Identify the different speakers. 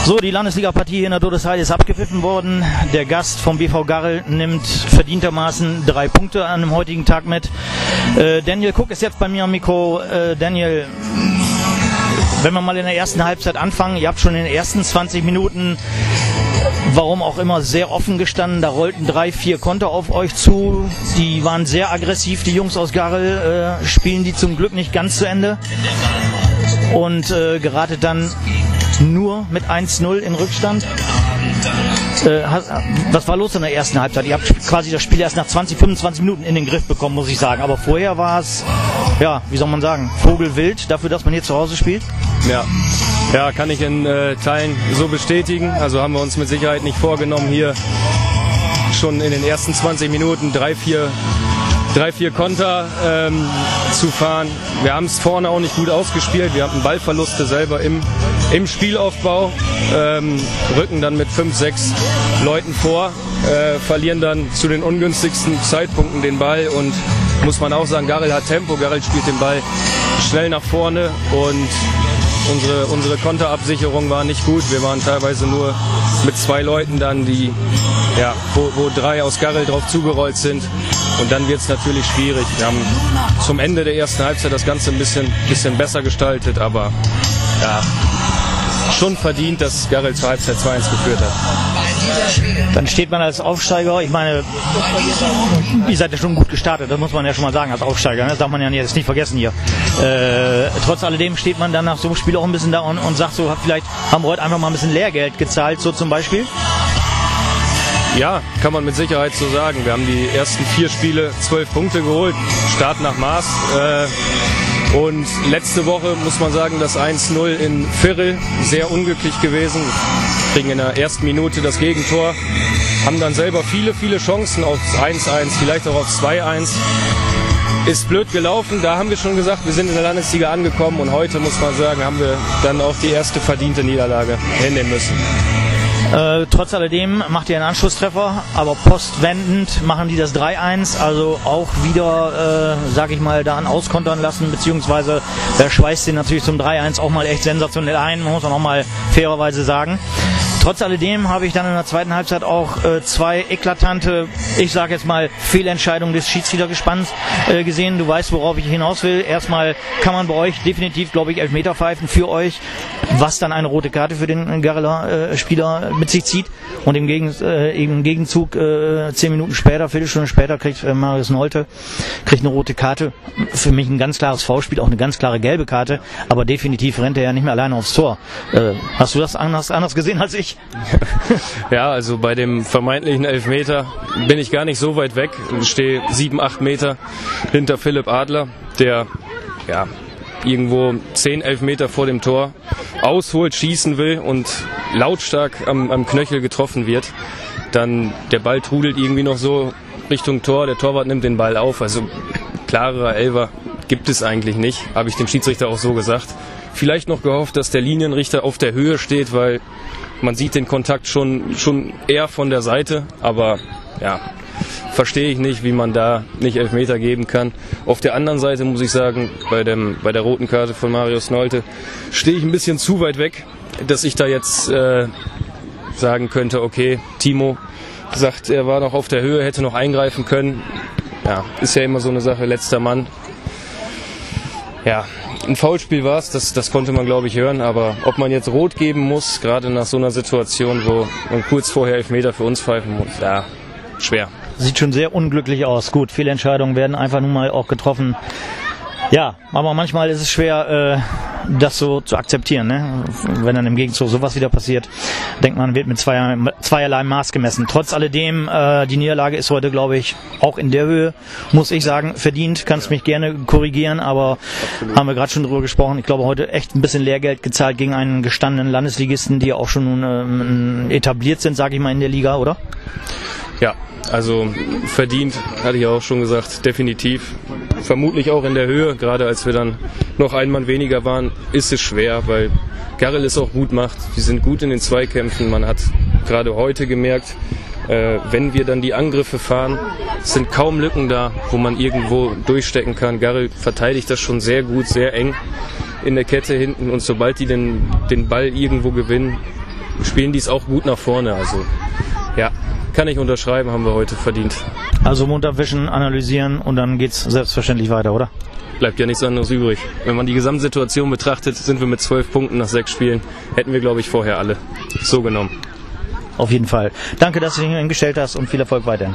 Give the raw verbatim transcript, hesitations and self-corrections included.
Speaker 1: So, die Landesliga-Partie hier in der Dodesheide ist abgepfiffen worden. Der Gast vom B V Garrel nimmt verdientermaßen drei Punkte an dem heutigen Tag mit. Äh, Daniel Cook ist jetzt bei mir am Mikro. Äh, Daniel, wenn wir mal in der ersten Halbzeit anfangen, ihr habt schon in den ersten zwanzig Minuten, warum auch immer, sehr offen gestanden. Da rollten drei, vier Konter auf euch zu. Die waren sehr aggressiv, die Jungs aus Garrel, äh, spielen die zum Glück nicht ganz zu Ende. Und äh, geratet dann nur mit eins null in Rückstand. Äh, was war los in der ersten Halbzeit? Ihr habt quasi das Spiel erst nach zwanzig, fünfundzwanzig Minuten in den Griff bekommen, muss ich sagen. Aber vorher war es, ja, wie soll man sagen, vogelwild dafür, dass man hier zu Hause spielt.
Speaker 2: Ja, ja, kann ich in äh, Teilen so bestätigen. Also haben wir uns mit Sicherheit nicht vorgenommen, hier schon in den ersten zwanzig Minuten drei, vier drei, vier Konter ähm, zu fahren. Wir haben es vorne auch nicht gut ausgespielt. Wir hatten Ballverluste selber im, im Spielaufbau, ähm, rücken dann mit fünf, sechs Leuten vor, äh, verlieren dann zu den ungünstigsten Zeitpunkten den Ball und muss man auch sagen, Garrel hat Tempo, Garrel spielt den Ball schnell nach vorne und unsere, unsere Konterabsicherung war nicht gut. Wir waren teilweise nur mit zwei Leuten dann, die, ja, wo, wo drei aus Garrel drauf zugerollt sind. Und dann wird es natürlich schwierig. Wir haben zum Ende der ersten Halbzeit das Ganze ein bisschen, bisschen besser gestaltet, aber ja, schon verdient, dass Garrel zur Halbzeit zwei eins geführt hat.
Speaker 1: Dann steht man als Aufsteiger, ich meine, ihr seid ja schon gut gestartet, das muss man ja schon mal sagen als Aufsteiger, das darf man ja jetzt nicht vergessen hier. Äh, trotz alledem steht man dann nach so einem Spiel auch ein bisschen da und, und sagt so, vielleicht haben wir heute einfach mal ein bisschen Lehrgeld gezahlt, so zum Beispiel.
Speaker 2: Ja, kann man mit Sicherheit so sagen. Wir haben die ersten vier Spiele zwölf Punkte geholt, Start nach Maß. Äh, und letzte Woche muss man sagen, das eins null in Virrel, sehr unglücklich gewesen. Kriegen in der ersten Minute das Gegentor, haben dann selber viele, viele Chancen aufs eins eins, vielleicht auch auf zwei eins. Ist blöd gelaufen, da haben wir schon gesagt, wir sind in der Landesliga angekommen und heute, muss man sagen, haben wir dann auch die erste verdiente Niederlage hinnehmen müssen.
Speaker 1: Äh, trotz alledem macht ihr einen Anschlusstreffer, aber postwendend machen die das drei eins, also auch wieder, äh, sag ich mal, da an auskontern lassen, beziehungsweise äh, schweißt den natürlich zum drei eins auch mal echt sensationell ein, muss man auch mal fairerweise sagen. Trotz alledem habe ich dann in der zweiten Halbzeit auch äh, zwei eklatante, ich sage jetzt mal, Fehlentscheidungen des Schiedsrichtergespanns äh, gesehen. Du weißt, worauf ich hinaus will. Erstmal kann man bei euch definitiv, glaube ich, Elfmeter pfeifen für euch, was dann eine rote Karte für den Garreler äh, Spieler mit sich zieht. Und im, Gegen, äh, im Gegenzug äh, zehn Minuten später, Viertelstunde später, kriegt äh, Marius Nolte kriegt eine rote Karte. Für mich ein ganz klares Foulspiel, auch eine ganz klare gelbe Karte. Aber definitiv rennt er ja nicht mehr alleine aufs Tor. Äh, hast du das anders, anders gesehen als ich?
Speaker 2: Ja, also bei dem vermeintlichen Elfmeter bin ich gar nicht so weit weg. Ich stehe sieben, acht Meter hinter Philipp Adler, der ja irgendwo zehn, elf Meter vor dem Tor ausholt, schießen will und lautstark am, am Knöchel getroffen wird. Dann der Ball trudelt irgendwie noch so Richtung Tor, der Torwart nimmt den Ball auf. Also klarer Elfer gibt es eigentlich nicht, habe ich dem Schiedsrichter auch so gesagt. Vielleicht noch gehofft, dass der Linienrichter auf der Höhe steht, weil man sieht den Kontakt schon, schon eher von der Seite, aber ja, verstehe ich nicht, wie man da nicht Elfmeter geben kann. Auf der anderen Seite muss ich sagen, bei, dem, bei der roten Karte von Marius Nolte stehe ich ein bisschen zu weit weg, dass ich da jetzt äh, sagen könnte, okay, Timo sagt, er war noch auf der Höhe, hätte noch eingreifen können. Ja, ist ja immer so eine Sache, letzter Mann. Ja, ein Foulspiel war es, das, das konnte man, glaube ich, hören, aber ob man jetzt rot geben muss, gerade nach so einer Situation, wo man kurz vorher Elfmeter für uns pfeifen muss, ja, schwer.
Speaker 1: Sieht schon sehr unglücklich aus. Gut, Fehlentscheidungen werden einfach nun mal auch getroffen. Ja, aber manchmal ist es schwer, äh, das so zu akzeptieren, ne? Wenn dann im Gegenzug sowas wieder passiert, denkt man, wird mit zweier, zweierlei Maß gemessen. Trotz alledem, äh, die Niederlage ist heute, glaube ich, auch in der Höhe, muss ich sagen, verdient. Kannst mich gerne korrigieren, aber absolut. Haben wir gerade schon drüber gesprochen. Ich glaube, heute echt ein bisschen Lehrgeld gezahlt gegen einen gestandenen Landesligisten, die ja auch schon nun ähm, etabliert sind, sage ich mal, in der Liga, oder?
Speaker 2: Ja, also verdient, hatte ich auch schon gesagt, definitiv. Vermutlich auch in der Höhe, gerade als wir dann noch ein Mann weniger waren, ist es schwer, weil Garrel es auch gut macht. Wir sind gut in den Zweikämpfen. Man hat gerade heute gemerkt, äh, wenn wir dann die Angriffe fahren, sind kaum Lücken da, wo man irgendwo durchstecken kann. Garrel verteidigt das schon sehr gut, sehr eng in der Kette hinten und sobald die den, den Ball irgendwo gewinnen, spielen die es auch gut nach vorne. Also ja, kann ich unterschreiben, haben wir heute verdient.
Speaker 1: Also Mund abwischen, analysieren und dann geht's selbstverständlich weiter, oder?
Speaker 2: Bleibt ja nichts anderes übrig. Wenn man die Gesamtsituation betrachtet, sind wir mit zwölf Punkten nach sechs Spielen. Hätten wir, glaube ich, vorher alle so genommen.
Speaker 1: Auf jeden Fall. Danke, dass du dich hingestellt hast und viel Erfolg weiterhin.